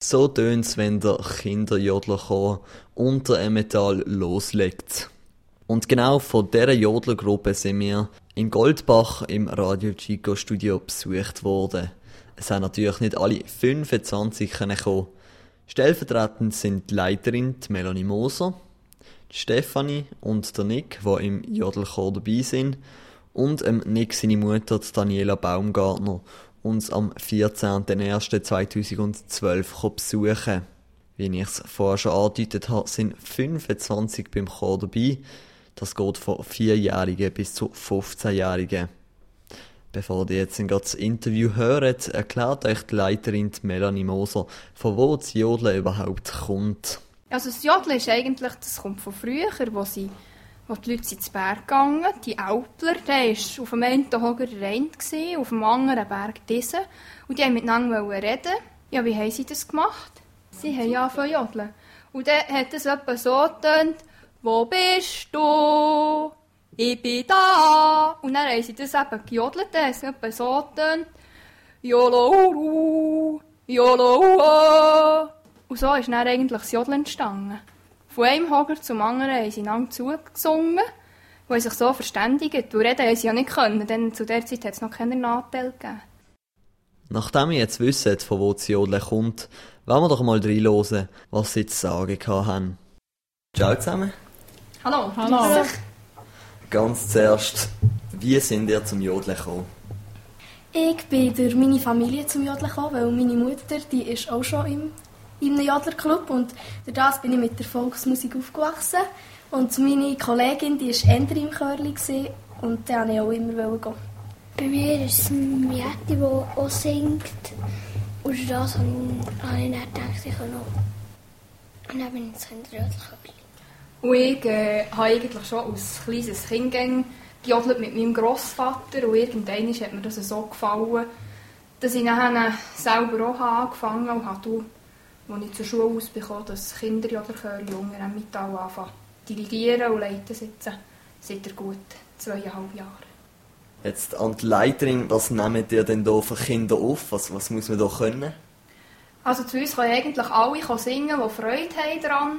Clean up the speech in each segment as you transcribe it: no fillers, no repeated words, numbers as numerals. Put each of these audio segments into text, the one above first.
So tönt's, wenn der Kinderjodlerchor unter Emmental loslegt. Und genau von dieser Jodlergruppe sind wir in Goldbach im Radio Chico Studio besucht worden. Es haben natürlich nicht alle 25 kommen. Stellvertretend sind die Leiterin die Melanie Moser, die Stefanie und der Nick, die im Jodlerchor dabei sind, und Nick seine Mutter, die Daniela Baumgartner, uns am 14.01.2012 besuchen. Wie ich es vorher schon angedeutet habe, sind 25 beim Chor dabei. Das geht von 4-Jährigen bis zu 15-Jährigen. Bevor ihr jetzt das Interview hört, erklärt euch die Leiterin Melanie Moser, von wo das Jodeln überhaupt kommt. Also das Jodeln ist eigentlich, das kommt von früher, wo die Leute sind zu Berg gegangen. Die Alpler, der war auf dem einen Hoger Rhein, auf dem anderen Berg Diesen. Und die wollten miteinander reden. Ja, wie haben sie das gemacht? Sie haben angefangen zu jodeln. Und dann hat es etwa so getönt: «Wo bist du? Ich bin da!» Und dann haben sie das eben gejodelt. Dann haben sie etwa so getönt: «Jolo-uru, jolo-ua!» Und so ist dann eigentlich das Jodeln entstanden. Von einem Hoger zum anderen haben sie einander zugesungen, die sich so verständigt. Und reden haben sie ja nicht können, denn zu der Zeit hat es noch keinen Nachteil gegeben. Nachdem ihr jetzt wisst, von wo das Jodeln kommt, wollen wir doch mal reinhören, was sie zu sagen haben. Ciao zusammen. Hallo. Hallo. Ganz zuerst, wie sind ihr zum Jodeln gekommen? Ich bin durch meine Familie zum Jodeln gekommen, weil meine Mutter, die ist auch schon in einem Jodlerclub, und durch das bin ich mit der Volksmusik aufgewachsen. Und meine Kollegin, die war eher im Chörli und da wollte ich auch immer gehen. Bei mir ist es Mieti, die auch singt. Und durch das habe ich dann gedacht, ich kann noch. Und dann bin ich jetzt in der Jodlerchörli. Und ich habe eigentlich schon als kleines Kind gejodelt mit meinem Grossvater. Und irgendwann hat mir das so gefallen, dass ich dann selber auch angefangen habe. Als ich zur Schule ausbekam, das Kinderjodlerchörli unter Emmental anfangen zu dirigieren und leiten seit gut 2,5 Jahren. Jetzt an die Leiterin, was nehmt ihr denn hier für Kinder auf? Was muss man da können? Also zu uns können eigentlich alle singen, die Freude haben daran.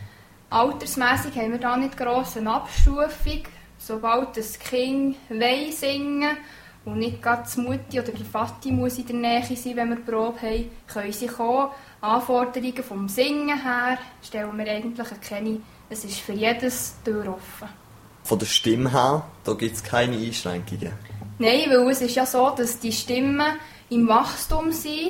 Altersmässig haben wir da nicht gross eine Abstufung. Sobald das Kind singen will und nicht gerade die Mutti oder die Vati muss in der Nähe sein, wenn wir Probe haben, können sie kommen. Anforderungen vom Singen her stellen wir eigentlich keine. Es ist für jedes Tür offen. Von der Stimme her, da gibt es keine Einschränkungen? Nein, weil es ist ja so, dass die Stimmen im Wachstum sind.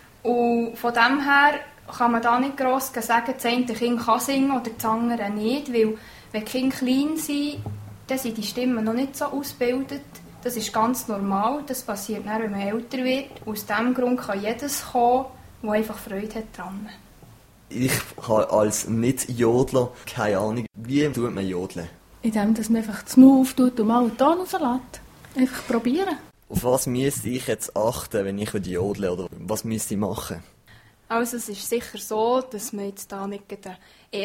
Und von dem her kann man da nicht gross sagen, das eine Kind kann singen oder das andere nicht. Weil wenn die Kinder klein sind, dann sind die Stimmen noch nicht so ausgebildet. Das ist ganz normal. Das passiert dann, wenn man älter wird. Aus diesem Grund kann jedes kommen, der einfach Freude hat dran. Ich habe als Nicht-Jodler keine Ahnung, wie tut man jodeln? Indem dass man einfach das Mund auftut und mal einen Ton rauslässt. Einfach probieren. Auf was müsste ich jetzt achten, wenn ich jodle, oder was müsste ich machen? Also es ist sicher so, dass man jetzt da nicht die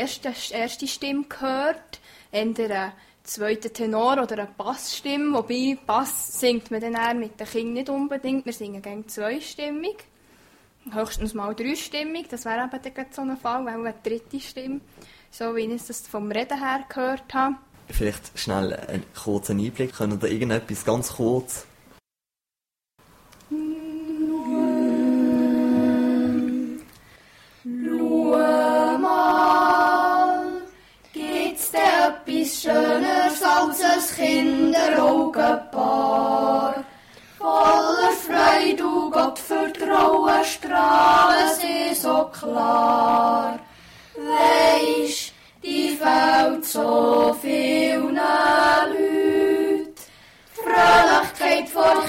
erste Stimme hört, entweder einen zweiten Tenor oder eine Bassstimme. Wobei Bass singt man dann eher mit den Kindern nicht unbedingt. Wir singen gerne zweistimmig. Höchstens mal dreistimmig. Das wäre eben dann so ein Fall, weil eine dritte Stimme, so wie ich das vom Reden her gehört habe. Vielleicht schnell einen kurzen Einblick. Können ihr irgendetwas ganz kurz? Schau mal, gibt's denn etwas Schöneres als ein Kinderaugenpaar? Voller Freude und Gottvertrauen strahlen sie so klar. Weisst, die fehlt so vielen Leuten, die Fröhlichkeit vor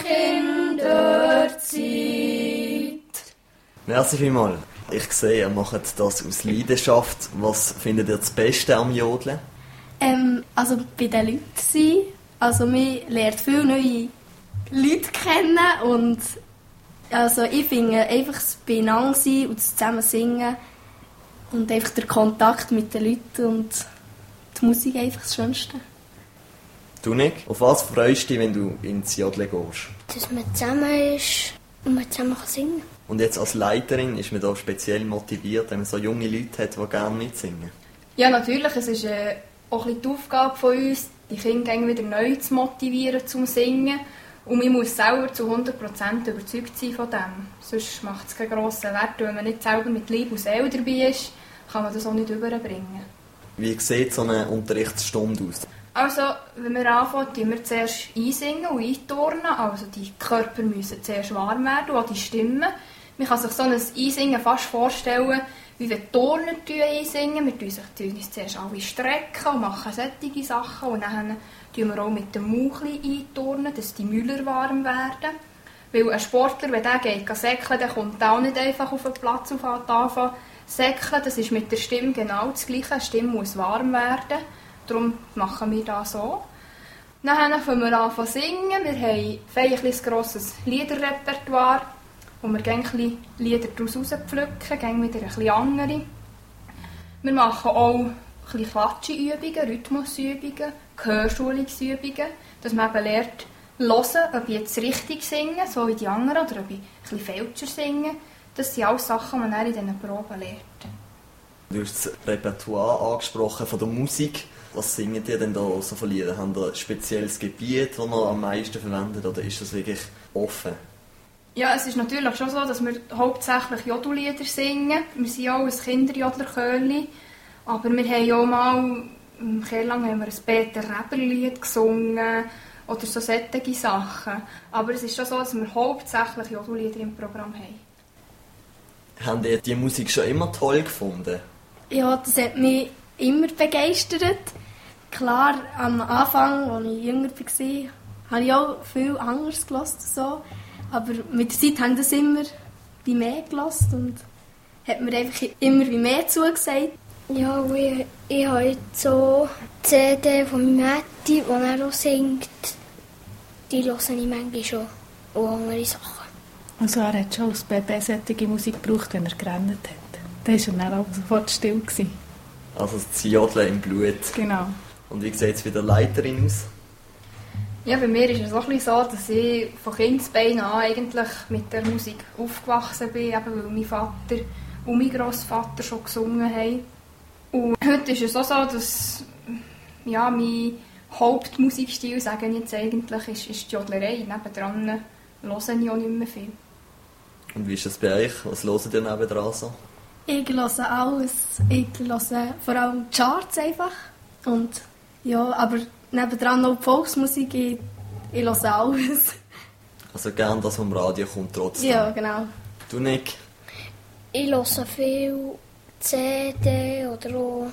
Kinderzeit. Merci vielmals. Ich sehe, ihr macht das aus Leidenschaft. Was findet ihr das Beste am Jodeln? Also bei den Leuten sein. Also man lernt viele neue Leute kennen und also ich finde einfach das Beieinander sein und das zusammen singen und einfach der Kontakt mit den Leuten und die Musik einfach das Schönste. Du, Nick, auf was freust du dich, wenn du ins Jodeln gehst? Dass man zusammen ist und man zusammen singen kann. Und jetzt als Leiterin ist man da speziell motiviert, wenn man so junge Leute hat, die gerne mitsingen? Ja, natürlich. Es ist auch ein bisschen die Aufgabe von uns, die Kinder wieder neu zu motivieren zum Singen. Und man muss selber zu 100% überzeugt sein von dem. Sonst macht es keinen grossen Wert. Wenn man nicht selber mit Liebe und Seele dabei ist, kann man das auch nicht überbringen. Wie sieht so eine Unterrichtsstunde aus? Also, wenn wir anfangen, tun wir zuerst einsingen und einturnen. Also, die Körper müssen zuerst warm werden, und auch die Stimmen. Man kann sich so ein Einsingen fast vorstellen, wie wir Turner einsingen. Wir tun uns zuerst alle strecken und machen solche Sachen. Und dann tun wir auch mit dem Mauchli einturnen, dass die Müller warm werden. Weil ein Sportler, wenn der geht säckeln, der kommt auch nicht einfach auf den Platz und anfangen säckeln. Das ist mit der Stimme genau das Gleiche. Die Stimme muss warm werden. Darum machen wir das so. Dann fangen wir an zu singen. Wir haben ein grosses Liederrepertoire, wo wir gerne Lieder daraus rauspflücken, wieder ein bisschen andere. Wir machen auch Klatschübungen, Rhythmusübungen, Gehörschulungsübungen, dass man eben lernt, hören, ob ich jetzt richtig singe, so wie die anderen, oder ob ich ein bisschen falscher singe. Das sind alles Sachen, die man in diesen Proben lernt. Du hast das Repertoire angesprochen von der Musik. Was singt ihr denn da so von Liedern? Habt ihr ein spezielles Gebiet, das ihr am meisten verwendet, oder ist das wirklich offen? Ja, es ist natürlich schon so, dass wir hauptsächlich Jodellieder singen. Wir sind auch ein Kinderjodlerchörli. Aber wir haben auch mal, lang haben wir ein Peter Reber-Lied gesungen oder so solche Sachen. Aber es ist schon so, dass wir hauptsächlich Jodellieder im Programm haben. Habt ihr die Musik schon immer toll gefunden? Ja, das hat mich immer begeistert. Klar, am Anfang, als ich jünger war, habe ich auch viel anderes gehört. So. Aber mit der Zeit haben das immer wie mehr gehört und hat mir einfach immer wie mehr zugesagt. Ja, ich habe jetzt so die CD von Matti, die er auch singt. Die höre ich manchmal schon. Und andere Sachen. Also er hat schon als Baby solche Musik gebraucht, wenn er gerannt hat. Da war er dann auch sofort still. Also das Jodeln im Blut. Genau. Und wie sieht es bei der Leiterin aus? Ja, bei mir ist es auch ein so, dass ich von Kindesbeinen an eigentlich mit der Musik aufgewachsen bin, eben weil mein Vater und mein Grossvater schon gesungen haben. Und heute ist es auch so, dass ja, mein Hauptmusikstil, sagen jetzt eigentlich, ist die Jodlerei. Nebendran höre ich auch nicht mehr viel. Und wie ist das bei euch? Was hört ihr nebendran so? Ich höre alles. Ich höre vor allem die Charts einfach. Und ja, aber nebendran noch die Volksmusik. Ich höre alles. Also gern, dass vom Radio kommt trotzdem. Ja, genau. Du, Nick? Ich höre viel CD oder auch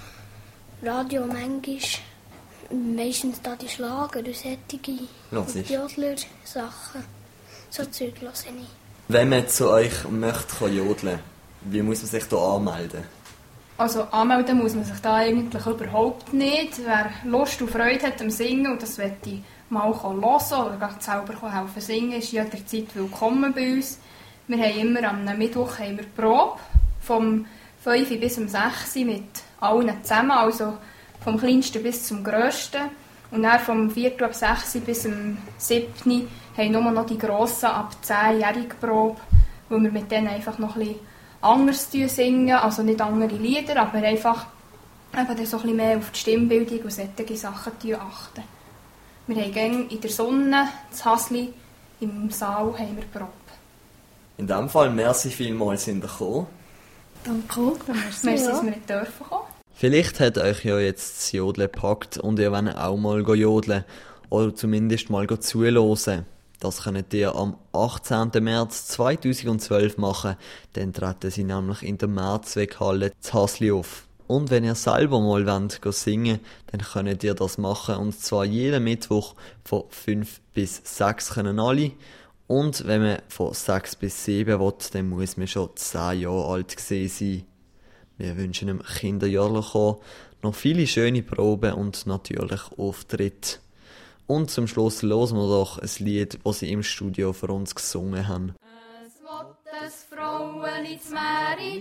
Radio manchmal. Meistens da die Schlager und solche Jodler-Sachen. So Zeug höre ich nicht. Wenn man zu euch möchte jodeln, wie muss man sich da anmelden? Also anmelden muss man sich da eigentlich überhaupt nicht. Wer Lust und Freude hat am Singen und das möchte ich mal hören oder gerade selber helfen singen, ist jederzeit willkommen bei uns. Wir haben immer am Mittwoch haben wir Probe, vom 5 bis um 6 mit allen zusammen, also vom kleinsten bis zum grössten. Und dann vom 4 ab 6 bis zum 7 haben nur noch die grossen ab 10-jährige Probe, weil wir mit denen einfach noch ein bisschen anders singen, also nicht andere Lieder, aber einfach so ein bisschen mehr auf die Stimmbildung und solche Sachen achten. Wir haben gerne in der Sonne, in Hasli, im Saal haben wir Probe. In diesem Fall, merci vielmals, sind ihr gekommen. Danke. Merci, dass wir nicht dürfen kommen. Vielleicht hat euch ja jetzt das Jodeln gepackt und ihr wollt auch mal jodeln oder zumindest mal zuhören. Das könnt ihr am 18. März 2012 machen, dann treten sie nämlich in der Mehrzweckhalle zu Hasli auf. Und wenn ihr selber mal wollt, singen, dann könnt ihr das machen, und zwar jeden Mittwoch von 5 bis 6 können alle. Und wenn man von 6 bis 7 will, dann muss man schon 10 Jahre alt gewesen sein. Wir wünschen dem Kinderjahrlichen noch viele schöne Proben und natürlich Auftritte. Und zum Schluss hören wir doch ein Lied, das sie im Studio für uns gesungen haben. Es will das Fraueli zu Merit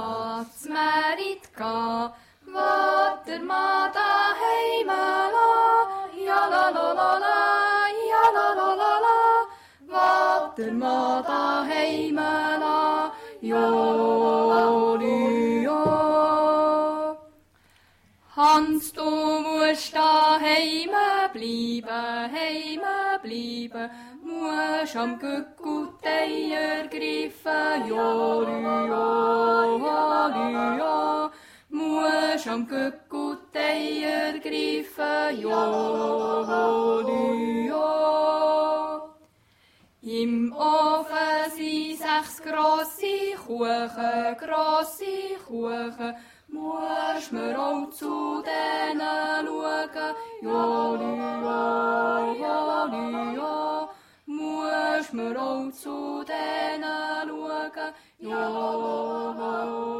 gehen, wo der Mann daheim la, ja la la la la, ja la la la la, wo Vater mal daheim lassen. Joli, jo. Hans, du musst daheim bleiben, musst am Gückgut Eier greifen, joli, jo, musst am Gückgut Eier greifen, joli, jo. Im Ofen sind 6 grosse Kuchen, musst mir auch zu denen schauen, joli, jo, musst mir auch zu denen schauen, joli,